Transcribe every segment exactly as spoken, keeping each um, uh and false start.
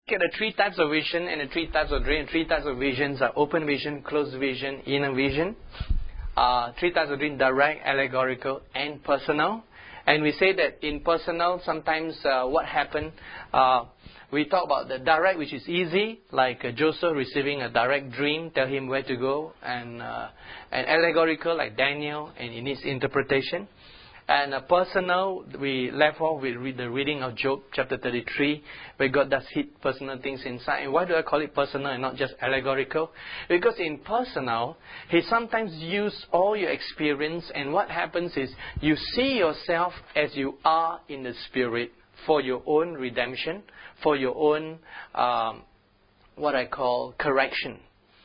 at the three types of vision and the three types of dream, three types of visions are open vision, closed vision, inner vision. Uh, three types of dream, direct, allegorical, and personal. And we say that in personal, sometimes uh, what happened, uh, we talk about the direct, which is easy, like uh, Joseph receiving a direct dream, tell him where to go, and uh, and allegorical, like Daniel, and in his interpretation. And uh, personal, we left off with read the reading of Job chapter thirty-three, where God does hit personal things inside. And why do I call it personal and not just allegorical? Because in personal, He sometimes uses all your experience, and what happens is you see yourself as you are in the Spirit for your own redemption, for your own, um, what I call correction.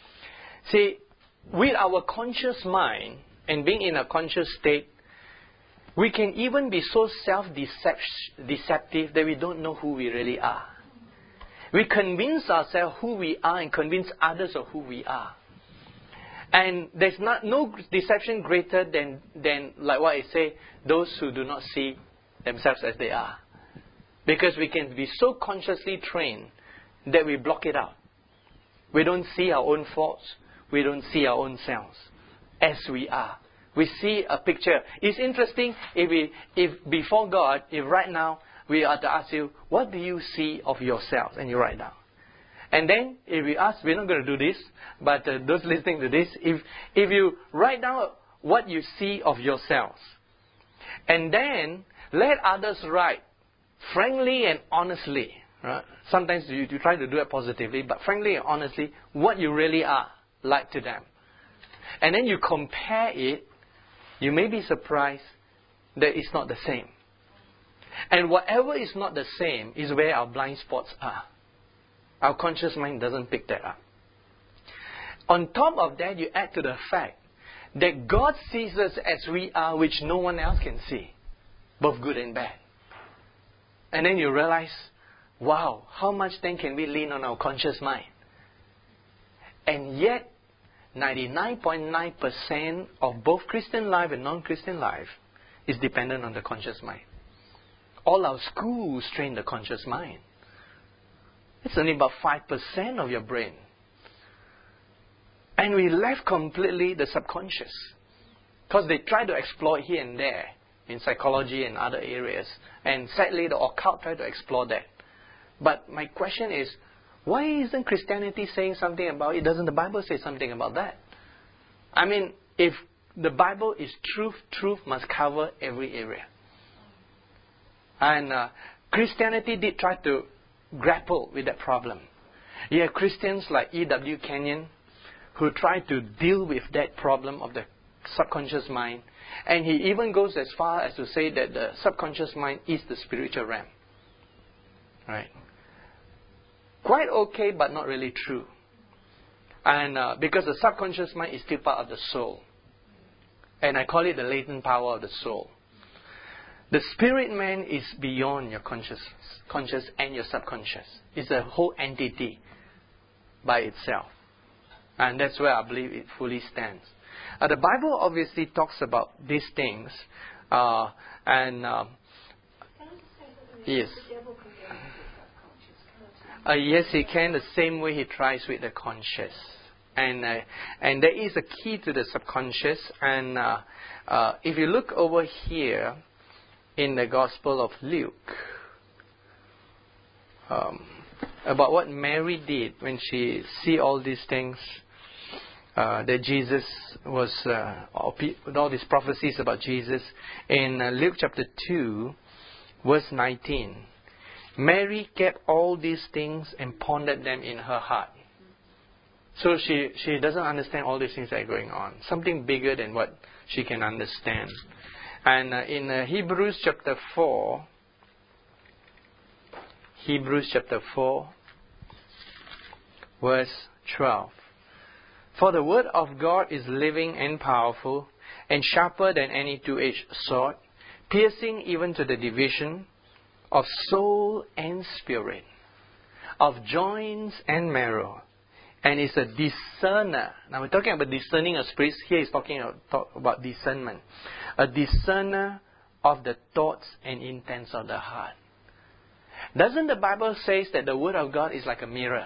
See, with our conscious mind and being in a conscious state, we can even be so self-deceptive that we don't know who we really are. We convince ourselves who we are and convince others of who we are. And there's not no deception greater than, than, like what I say, those who do not see themselves as they are. Because we can be so consciously trained that we block it out. We don't see our own faults. We don't see our own selves as we are. We see a picture. It's interesting if we, if before God, if right now we are to ask you, what do you see of yourself? And you write down. And then if we ask, we're not going to do this, but uh, those listening to this, if if you write down what you see of yourselves, and then let others write frankly and honestly. Right? Sometimes you, you try to do it positively, but frankly and honestly, what you really are like to them. And then you compare it. You may be surprised that it's not the same. And whatever is not the same is where our blind spots are. Our conscious mind doesn't pick that up. On top of that, you add to the fact that God sees us as we are, which no one else can see, both good and bad. And then you realize, wow, how much then can we lean on our conscious mind? And yet, ninety-nine point nine percent of both Christian life and non-Christian life is dependent on the conscious mind. All our schools train the conscious mind. It's only about five percent of your brain. And we left completely the subconscious. Because they try to exploit here and there in psychology and other areas. And sadly, the occult try to explore that. But my question is, why isn't Christianity saying something about it? Doesn't the Bible say something about that? I mean, if the Bible is truth, truth must cover every area. And uh, Christianity did try to grapple with that problem. You have Christians like E W Kenyon who try to deal with that problem of the subconscious mind. And he even goes as far as to say that the subconscious mind is the spiritual realm. Right? Quite okay, but not really true. And uh, because the subconscious mind is still part of the soul. And I call it the latent power of the soul. The spirit man is beyond your conscious, conscious and your subconscious. It's a whole entity by itself. And that's where I believe it fully stands. Uh, the Bible obviously talks about these things. Uh, and um, yes. Uh, yes, he can, the same way he tries with the conscious. And uh, and there is a key to the subconscious. And uh, uh, if you look over here in the Gospel of Luke, um, about what Mary did when she see all these things, uh, that Jesus was, uh, all, all these prophecies about Jesus, in uh, Luke chapter two, verse nineteen. Mary kept all these things and pondered them in her heart. So she, she doesn't understand all these things that are going on. Something bigger than what she can understand. And uh, in uh, Hebrews chapter four, Hebrews chapter four, verse twelve. For the word of God is living and powerful, and sharper than any two-edged sword, piercing even to the division of soul and spirit, of joints and marrow, and is a discerner. Now we're talking about discerning of spirits. Here he's talking about, talk about discernment. A discerner of the thoughts and intents of the heart. Doesn't the Bible say that the Word of God is like a mirror?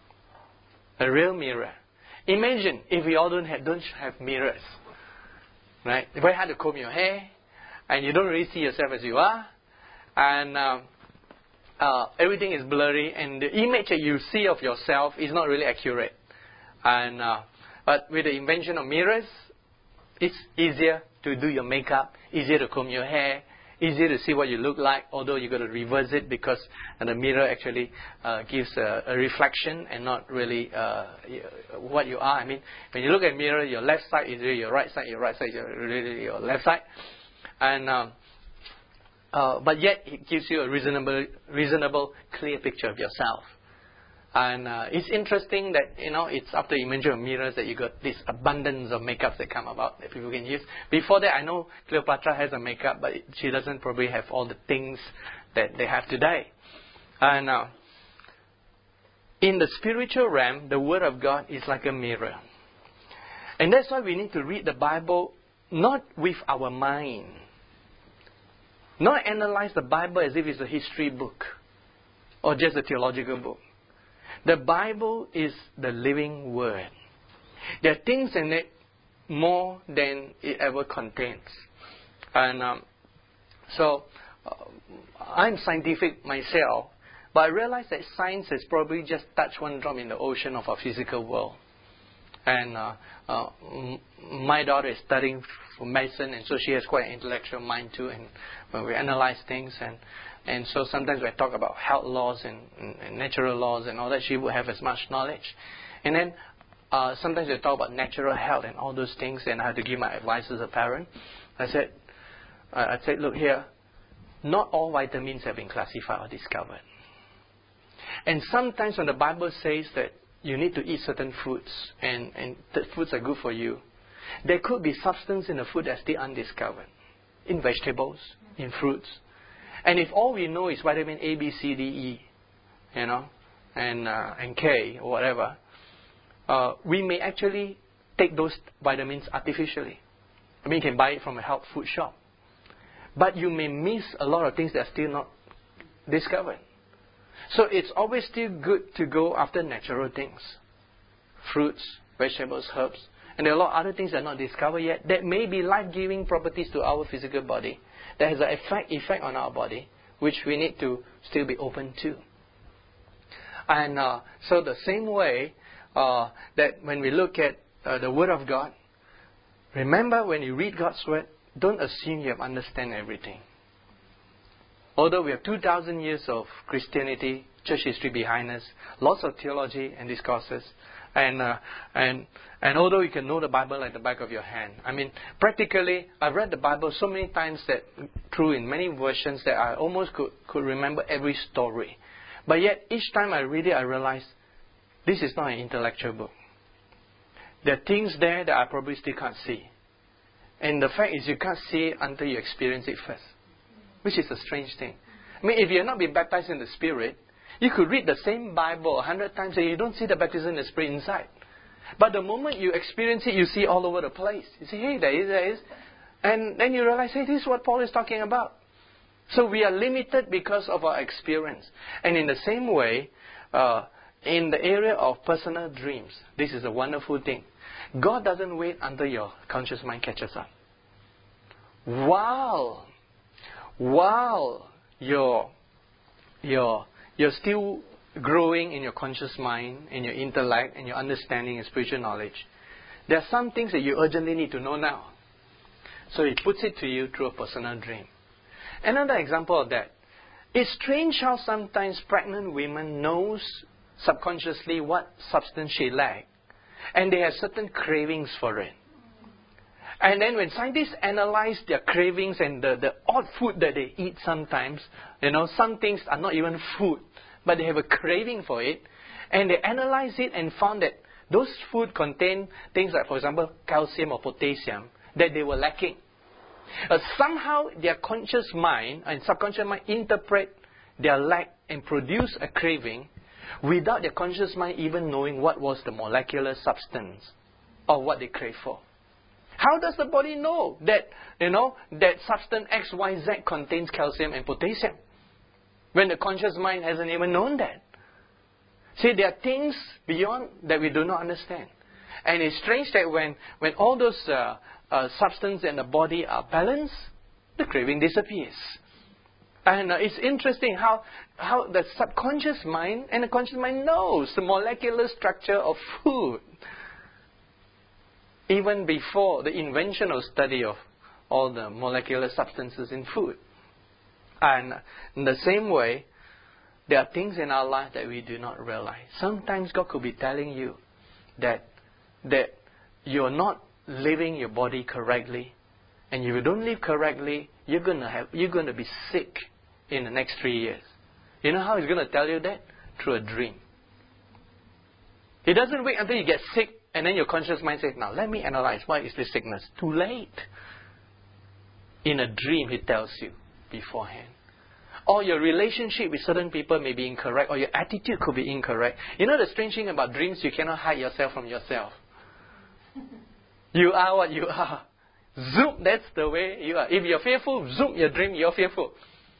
A real mirror. Imagine if we all don't have, don't have mirrors. Right? It's very hard to comb your hair, and you don't really see yourself as you are, and um, uh, everything is blurry, and the image that you see of yourself is not really accurate. And uh, but with the invention of mirrors, it's easier to do your makeup, easier to comb your hair, easier to see what you look like, although you've got to reverse it because the mirror actually uh, gives a, a reflection and not really uh, what you are. I mean, when you look at a mirror, your left side is really your right side, your right side is really your left side. And um, uh, but yet it gives you a reasonable, reasonable, clear picture of yourself. And uh, it's interesting that, you know, it's after the invention of mirrors that you got this abundance of makeups that come about that people can use. Before that, I know Cleopatra has a makeup, but she doesn't probably have all the things that they have today. And uh, in the spiritual realm, the Word of God is like a mirror. And that's why we need to read the Bible not with our mind. Not analyze the Bible as if it's a history book or just a theological book. The Bible is the living Word. There are things in it more than it ever contains. And um, so, uh, I'm scientific myself, but I realize that science has probably just touched one drop in the ocean of our physical world. And uh, uh, m- my daughter is studying for medicine, and so she has quite an intellectual mind too, and when we analyze things, and And so sometimes when I talk about health laws and, and, and natural laws and all that, she would have as much knowledge. And then uh, sometimes we talk about natural health and all those things, and I have to give my advice as a parent. I said, uh, I said, look here, not all vitamins have been classified or discovered. And sometimes when the Bible says that you need to eat certain foods, and, and the foods are good for you, there could be substance in the food that's still undiscovered, in vegetables, in fruits. And if all we know is vitamin A, B, C, D, E, you know, and uh, and K or whatever, uh, we may actually take those vitamins artificially. I mean, you can buy it from a health food shop. But you may miss a lot of things that are still not discovered. So it's always still good to go after natural things. Fruits, vegetables, herbs. And there are a lot of other things that are not discovered yet that may be life-giving properties to our physical body. That has an effect, effect on our body, which we need to still be open to. And uh, so the same way uh, that when we look at uh, the Word of God, remember when you read God's Word, don't assume you have understand everything. Although we have two thousand years of Christianity, church history behind us, lots of theology and discourses, and uh, and and although you can know the Bible like the back of your hand, I mean, practically, I've read the Bible so many times that through in many versions that I almost could could remember every story. But yet, each time I read it, I realize this is not an intellectual book. There are things there that I probably still can't see. And the fact is, you can't see it until you experience it first, which is a strange thing. I mean, if you have not been baptized in the Spirit, you could read the same Bible a hundred times and you don't see the baptism in the Spirit inside. But the moment you experience it, you see all over the place. You say, hey, there is, there is. And then you realize, hey, this is what Paul is talking about. So we are limited because of our experience. And in the same way, uh, in the area of personal dreams, this is a wonderful thing. God doesn't wait until your conscious mind catches up. While, while you're, you're, you're still growing in your conscious mind, in your intellect, and your understanding and spiritual knowledge, there are some things that you urgently need to know now. So He puts it to you through a personal dream. Another example of that, it's strange how sometimes pregnant women knows subconsciously what substance she lacks, and they have certain cravings for it. And then when scientists analyze their cravings and the, the odd food that they eat sometimes, you know, some things are not even food, but they have a craving for it, and they analyze it and found that those food contain things like, for example, calcium or potassium that they were lacking. Uh, somehow their conscious mind and subconscious mind interpret their lack and produce a craving without their conscious mind even knowing what was the molecular substance of what they crave for. How does the body know that, you know, that substance X Y Z contains calcium and potassium? when the conscious mind hasn't even known that. See, there are things beyond that we do not understand. And it's strange that when, when all those uh, uh, substances in the body are balanced, the craving disappears. And uh, it's interesting how, how the subconscious mind and the conscious mind knows the molecular structure of food. Even before the invention or study of all the molecular substances in food. And in the same way, there are things in our life that we do not realize. Sometimes God could be telling you that that you're not living your body correctly, and if you don't live correctly, you're gonna have you're gonna be sick in the next three years. You know how He's gonna tell you that? Through a dream. He doesn't wait until you get sick, and then your conscious mind says, "Now let me analyze why is this sickness." Too late. In a dream, He tells you beforehand. Or your relationship with certain people may be incorrect, or your attitude could be incorrect. You know the strange thing about dreams, you cannot hide yourself from yourself. You are what you are. Zoom, that's the way you are. If you're fearful, zoom, your dream, you're fearful.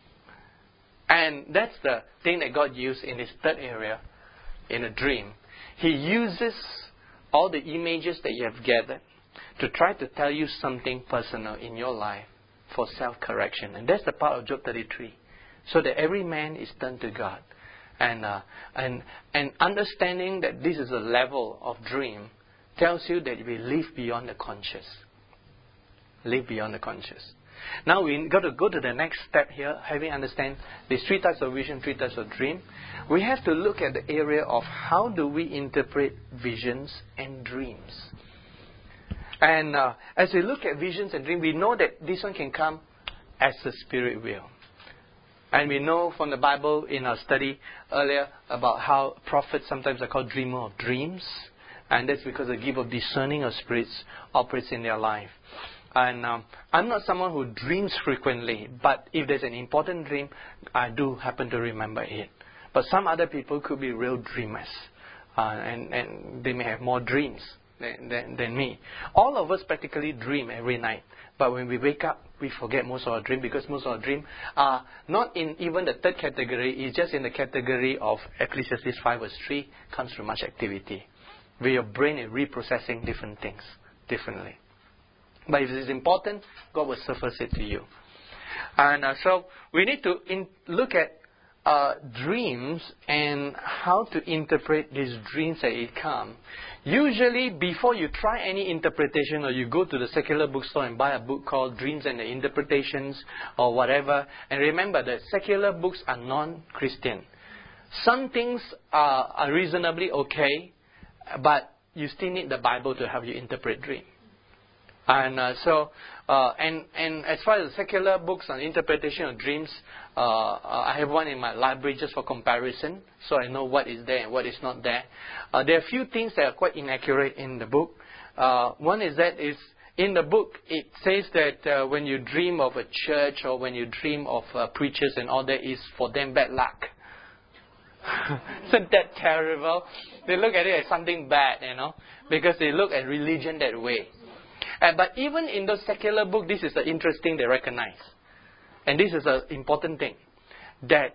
And that's the thing that God used in His third area, in a dream. He uses all the images that you have gathered to try to tell you something personal in your life for self-correction. And that's the part of Job thirty-three. So that every man is turned to God. And, uh, and, and understanding that this is a level of dream tells you that we live beyond the conscious. Live beyond the conscious. Now we got to go to the next step here, having understand these three types of vision, three types of dream. We have to look at the area of how do we interpret visions and dreams. And uh, as we look at visions and dreams, we know that this one can come as the Spirit will. And we know from the Bible in our study earlier about how prophets sometimes are called dreamer of dreams. And that's because the gift of discerning of spirits operates in their life. And um, I'm not someone who dreams frequently, but if there's an important dream, I do happen to remember it. But some other people could be real dreamers. Uh, and, and they may have more dreams than, than, than me. All of us practically dream every night. But when we wake up, we forget most of our dream, because most of our dream are not in even the third category. It's just in the category of Ecclesiastes five verse three, comes from much activity, where your brain is reprocessing different things differently. But if it is important, God will surface it to you. And uh, so we need to in, look at uh, dreams and how to interpret these dreams as it come. Usually, before you try any interpretation, or you go to the secular bookstore and buy a book called Dreams and the Interpretations or whatever, and remember that secular books are non-Christian. Some things are, are reasonably okay, but you still need the Bible to help you interpret dream. And uh, so, uh, and and as far as secular books on interpretation of dreams, uh, uh, I have one in my library just for comparison, so I know what is there and what is not there. Uh, there are a few things that are quite inaccurate in the book. Uh, one is that is in the book it says that uh, when you dream of a church or when you dream of uh, preachers and all that, is for them bad luck. Isn't that terrible? They look at it as something bad, you know, because they look at religion that way. Uh, but even in those secular books, this is the interesting they recognize. And this is an important thing. That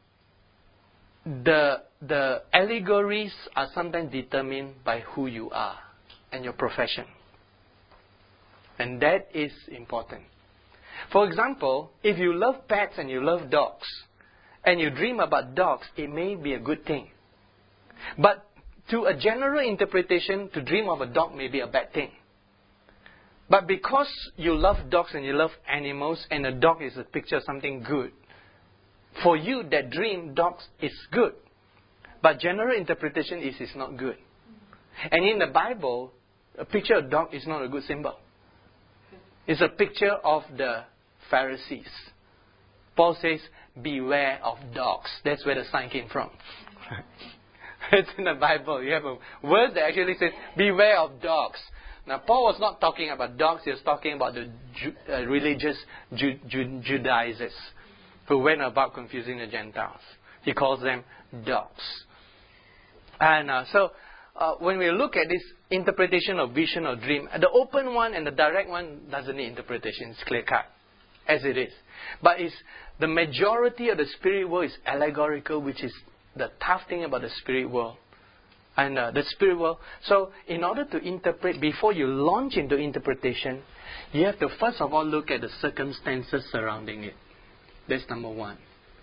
the, the allegories are sometimes determined by who you are and your profession. And that is important. For example, if you love pets and you love dogs, and you dream about dogs, it may be a good thing. But to a general interpretation, to dream of a dog may be a bad thing. But because you love dogs and you love animals, and a dog is a picture of something good, for you, that dream, dogs, is good. But general interpretation is it's not good. And in the Bible, a picture of dog is not a good symbol. It's a picture of the Pharisees. Paul says, beware of dogs. That's where the sign came from. It's in the Bible. You have a word that actually says, beware of dogs. Now, Paul was not talking about dogs. He was talking about the Ju- uh, religious Ju- Ju- Judaizers who went about confusing the Gentiles. He calls them dogs. And uh, so, uh, when we look at this interpretation of vision or dream, the open one and the direct one doesn't need interpretation. It's clear cut. as it is. But it's, the majority of the spirit world is allegorical, which is the tough thing about the spirit world. And uh, the spirit world. So, in order to interpret, before you launch into interpretation, you have to first of all look at the circumstances surrounding it. That's number one.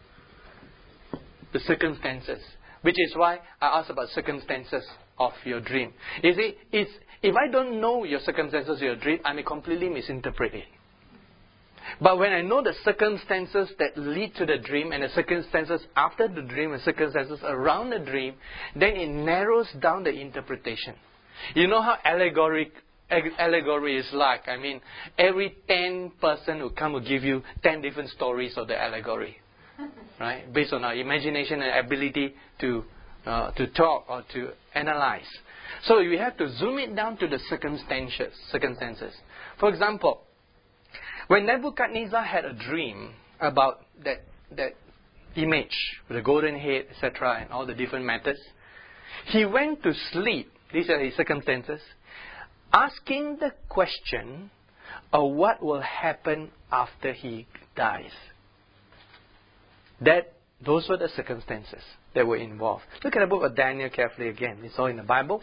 The circumstances. Which is why I asked about circumstances of your dream. You see, it's, if I don't know your circumstances of your dream, I may completely misinterpret it. But when I know the circumstances that lead to the dream and the circumstances after the dream and circumstances around the dream, then it narrows down the interpretation. You know how allegoric, allegory is like? I mean, every ten person who come will give you ten different stories of the allegory. Right? Based on our imagination and ability to uh, to talk or to analyze. So we have to zoom it down to the circumstances. Circumstances. For example, when Nebuchadnezzar had a dream about that that image with the golden head, et cetera, and all the different matters, he went to sleep. These are his circumstances, asking the question of what will happen after he dies. That those were the circumstances that were involved. Look at the book of Daniel carefully again. It's all in the Bible.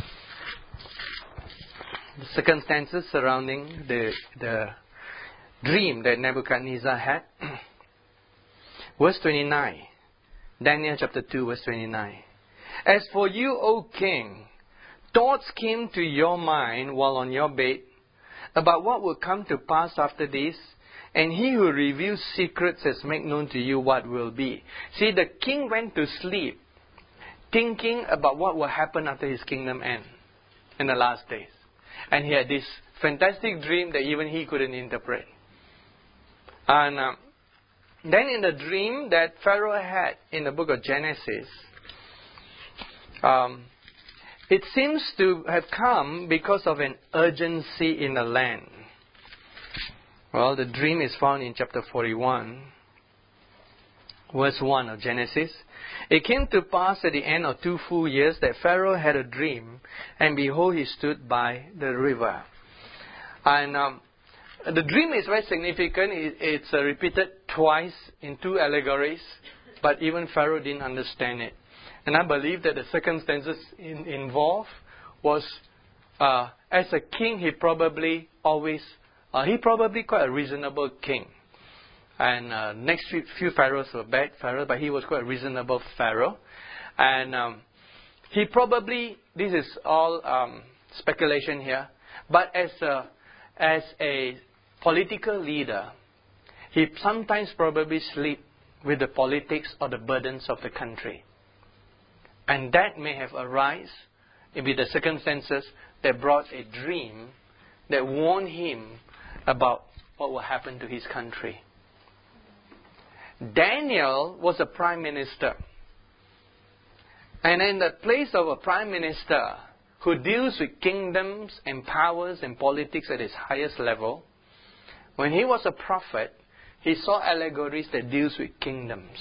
The circumstances surrounding the the dream that Nebuchadnezzar had. Verse twenty-nine. Daniel chapter two, verse twenty-nine. As for you, O king, thoughts came to your mind while on your bed about what will come to pass after this, and he who reveals secrets has made known to you what will be. See, the king went to sleep thinking about what will happen after his kingdom end in the last days. And he had this fantastic dream that even he couldn't interpret. And uh, then in the dream that Pharaoh had in the book of Genesis, um, it seems to have come because of an urgency in the land. Well, the dream is found in chapter forty-one, verse one of Genesis. It came to pass at the end of two full years that Pharaoh had a dream, and behold, he stood by the river. And um, the dream is very significant. It, it's uh, repeated twice in two allegories, but even Pharaoh didn't understand it. And I believe that the circumstances in, involved was, uh, as a king, he probably always Uh, he probably quite a reasonable king. And uh, next few, few pharaohs were bad pharaohs, but he was quite a reasonable pharaoh. And um, he probably, this is all um, speculation here, but as a, as a political leader, he sometimes probably sleep with the politics or the burdens of the country. And that may have arisen with the circumstances that brought a dream that warned him about what will happen to his country. Daniel was a prime minister. And in the place of a prime minister who deals with kingdoms and powers and politics at his highest level, when he was a prophet, he saw allegories that deals with kingdoms.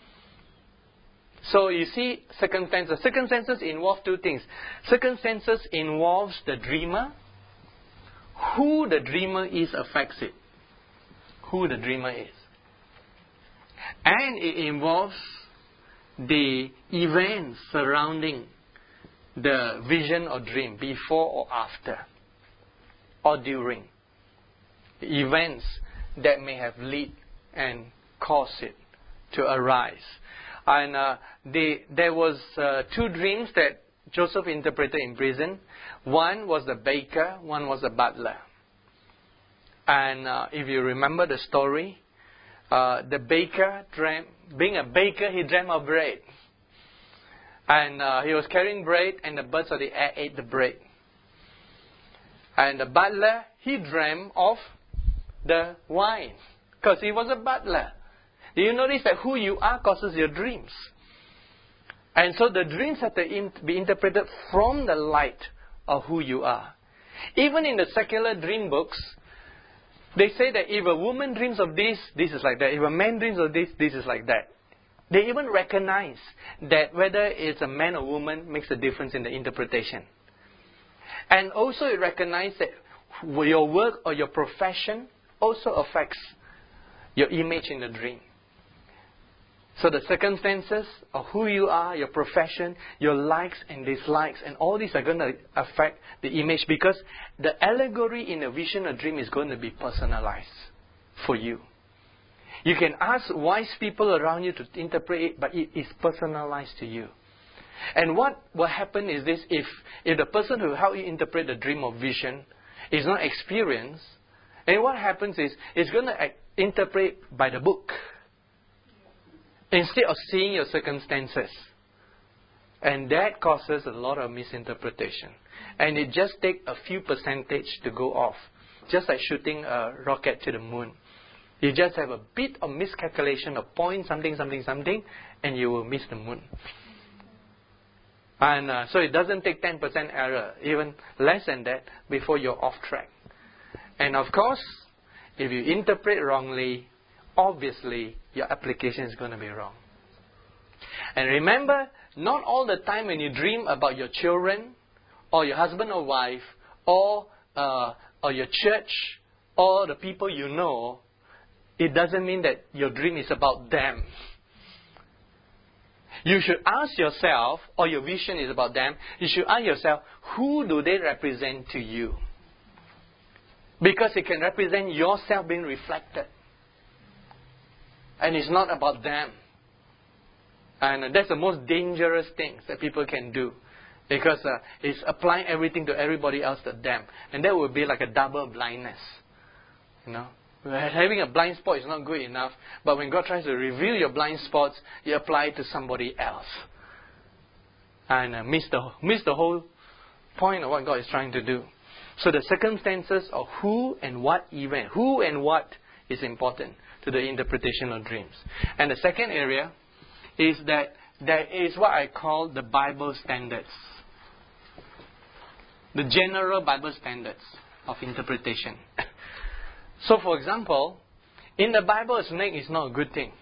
So you see circumstances. Circumstances involve two things. Circumstances involves the dreamer. Who the dreamer is affects it. Who the dreamer is. And it involves the events surrounding the vision or dream, before or after, or during. The events that may have led and caused it to arise. And uh, the, there was uh, two dreams that Joseph interpreted in prison. One was the baker, one was the butler. And uh, if you remember the story, uh, the baker dreamt, being a baker, he dreamt of bread. And uh, he was carrying bread, and the birds of the air ate the bread. And the butler, he dreamt of the wine, because he was a butler. Do you notice that who you are causes your dreams? And so the dreams have to in, be interpreted from the light of who you are. Even in the secular dream books, they say that if a woman dreams of this, this is like that. If a man dreams of this, this is like that. They even recognize that whether it's a man or woman makes a difference in the interpretation. And also it recognizes that your work or your profession also affects your image in the dream. So the circumstances of who you are, your profession, your likes and dislikes, and all these are going to affect the image, because the allegory in a vision or dream is going to be personalized for you. You can ask wise people around you to interpret it, but it is personalized to you. And what will happen is this: if, if the person who helped you interpret the dream or vision is not experienced, and what happens is, it's going to interpret by the book, instead of seeing your circumstances. And that causes a lot of misinterpretation. And it just takes a few percentage to go off. Just like shooting a rocket to the moon. You just have a bit of miscalculation of point something, something, something, and you will miss the moon. And uh, so it doesn't take ten percent error, even less than that, before you're off track. And of course, if you interpret wrongly, obviously, your application is going to be wrong. And remember, not all the time when you dream about your children, or your husband or wife, or uh, or your church, or the people you know, it doesn't mean that your dream is about them. You should ask yourself, or your vision is about them, you should ask yourself, who do they represent to you? Because it can represent yourself being reflected. And it's not about them. And that's the most dangerous things that people can do. Because uh, it's applying everything to everybody else but them. And that would be like a double blindness. You know, having a blind spot is not good enough. But when God tries to reveal your blind spots, you apply it to somebody else. And uh, miss the miss the whole point of what God is trying to do. So the circumstances of who and what event, who and what is important to the interpretation of dreams. And the second area is that there is what I call the Bible standards. The general Bible standards of interpretation. So for example, in the Bible, a snake is not a good thing.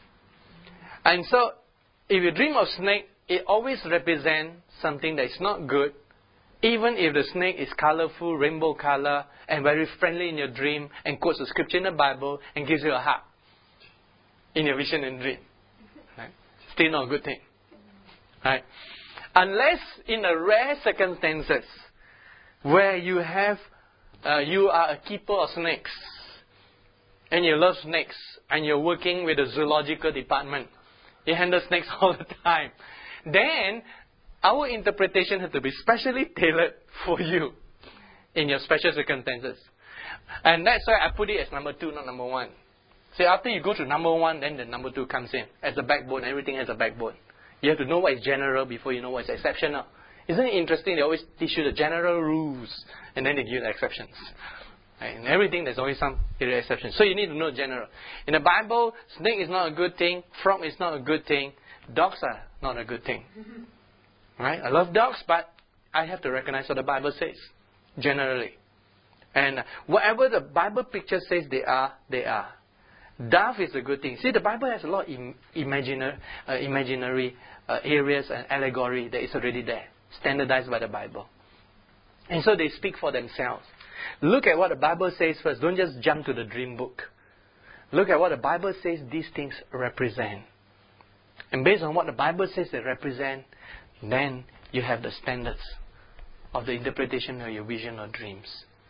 And so, if you dream of snake, it always represents something that is not good. Even if the snake is colorful, rainbow color, and very friendly in your dream, and quotes a scripture in the Bible, and gives you a hug in your vision and dream. Right? Still not a good thing. Right? Unless in a rare circumstances, where you have, uh, you are a keeper of snakes, and you love snakes, and you're working with the zoological department, you handle snakes all the time, then our interpretation has to be specially tailored for you in your special circumstances. And that's why I put it as number two, not number one. See, after you go to number one, then the number two comes in. As a backbone, everything has a backbone. You have to know what is general before you know what is exceptional. Isn't it interesting? They always teach you the general rules, and then they give you the exceptions. Right? In everything, there's always some exceptions. So you need to know general. In the Bible, snake is not a good thing. Frog is not a good thing. Dogs are not a good thing. Right? I love dogs, but I have to recognize what the Bible says, generally. And whatever the Bible picture says they are, they are. Dove is a good thing. See, the Bible has a lot of im- imaginary, uh, imaginary uh, areas and allegory that is already there, standardized by the Bible. And so they speak for themselves. Look at what the Bible says first. Don't just jump to the dream book. Look at what the Bible says these things represent. And based on what the Bible says they represent, then you have the standards of the interpretation of your vision or dreams.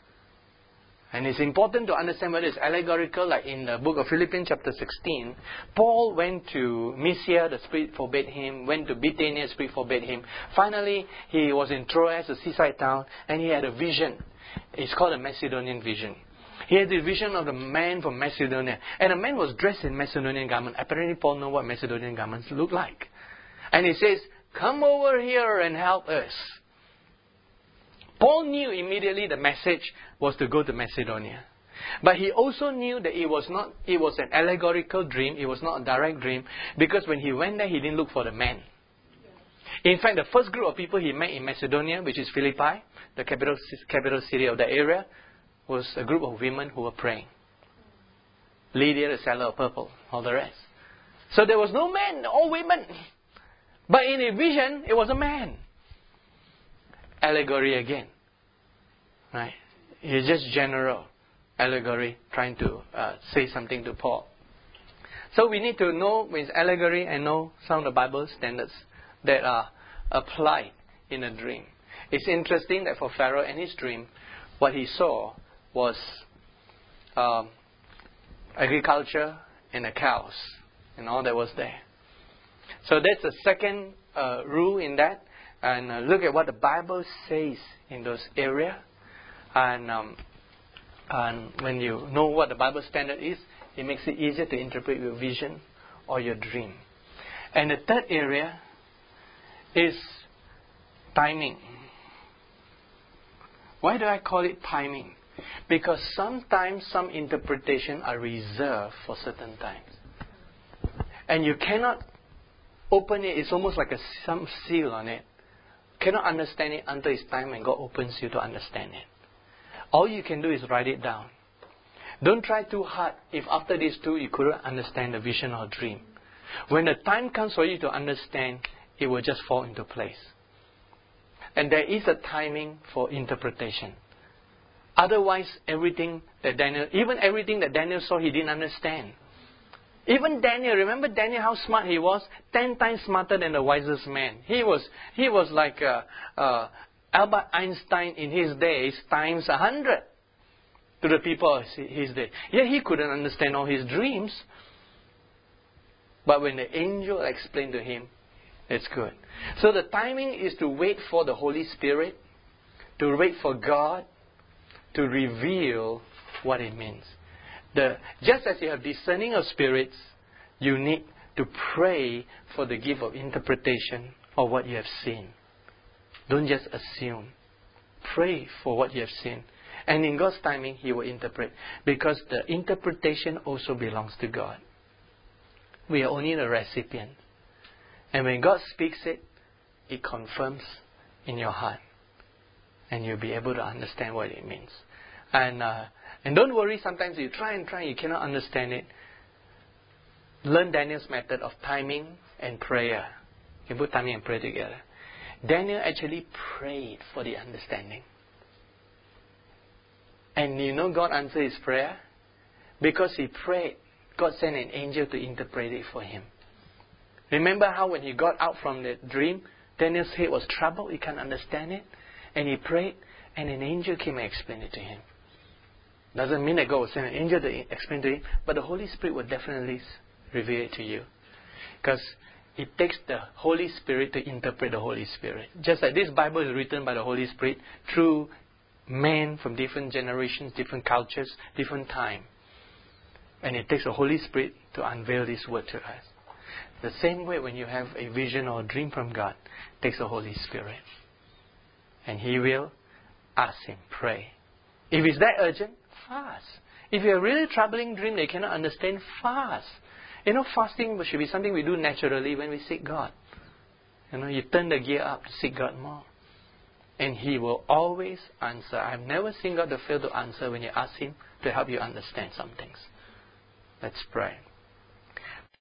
And it's important to understand whether it's allegorical, like in the book of Philippians chapter sixteen. Paul went to Mysia, the Spirit forbade him. Went to Bithynia, the Spirit forbade him. Finally, he was in Troas, a seaside town, and he had a vision. It's called a Macedonian vision. He had the vision of the man from Macedonia. And the man was dressed in Macedonian garment. Apparently, Paul knew what Macedonian garments look like. And he says, "Come over here and help us." Paul knew immediately the message was to go to Macedonia. But he also knew that it was not, it was an allegorical dream, it was not a direct dream, because when he went there, he didn't look for the man. In fact, the first group of people he met in Macedonia, which is Philippi, the capital, capital city of the area, was a group of women who were praying. Lydia, the seller of purple, all the rest. So there was no man, all women. But in a vision, it was a man. Allegory again. Right? It's just general. allegory trying to uh, say something to Paul. So we need to know with allegory and know some of the Bible standards that are applied in a dream. It's interesting that for Pharaoh and his dream, what he saw was um, agriculture and the cows and all that was there. So that's the second uh, rule in that. And uh, look at what the Bible says in those areas. And, um, and when you know what the Bible standard is, it makes it easier to interpret your vision or your dream. And the third area is timing. Why do I call it timing? Because sometimes some interpretation are reserved for certain times. And you cannot open it. It's almost like a some seal on it. Cannot understand it until it's time and God opens you to understand it. All you can do is write it down. Don't try too hard if after these two you couldn't understand the vision or dream. When the time comes for you to understand, it will just fall into place. And there is a timing for interpretation. Otherwise, everything that Daniel, even everything that Daniel saw, he didn't understand. Even Daniel, remember Daniel, how smart he was? Ten times smarter than the wisest man. He was, he was like uh, uh, Albert Einstein in his days times a hundred to the people of his day. Yet he couldn't understand all his dreams. But when the angel explained to him, it's good. So the timing is to wait for the Holy Spirit, to wait for God to reveal what it means. The, just as you have discerning of spirits, you need to pray for the gift of interpretation of what you have seen. Don't just assume. Pray for what you have seen. And in God's timing, He will interpret. Because the interpretation also belongs to God. We are only the recipient. And when God speaks it, it confirms in your heart. And you'll be able to understand what it means. And uh, and don't worry, sometimes you try and try, you cannot understand it. Learn Daniel's method of timing and prayer. You put timing and prayer together. Daniel actually prayed for the understanding. And you know God answered his prayer? Because he prayed, God sent an angel to interpret it for him. Remember how when he got out from the dream, Daniel's head was troubled, he can't understand it. And he prayed, and an angel came and explained it to him. Doesn't mean that God will send an angel to explain to him, but the Holy Spirit will definitely reveal it to you. Because it takes the Holy Spirit to interpret the Holy Spirit. Just like this Bible is written by the Holy Spirit through men from different generations, different cultures, different time. And it takes the Holy Spirit to unveil this word to us. The same way when you have a vision or a dream from God, it takes the Holy Spirit. And He will ask Him, pray. If it's that urgent, fast. If you have a really troubling dream that you cannot understand, fast. You know, fasting should be something we do naturally when we seek God. You know, you turn the gear up to seek God more. And He will always answer. I've never seen God to fail to answer when you ask Him to help you understand some things. Let's pray.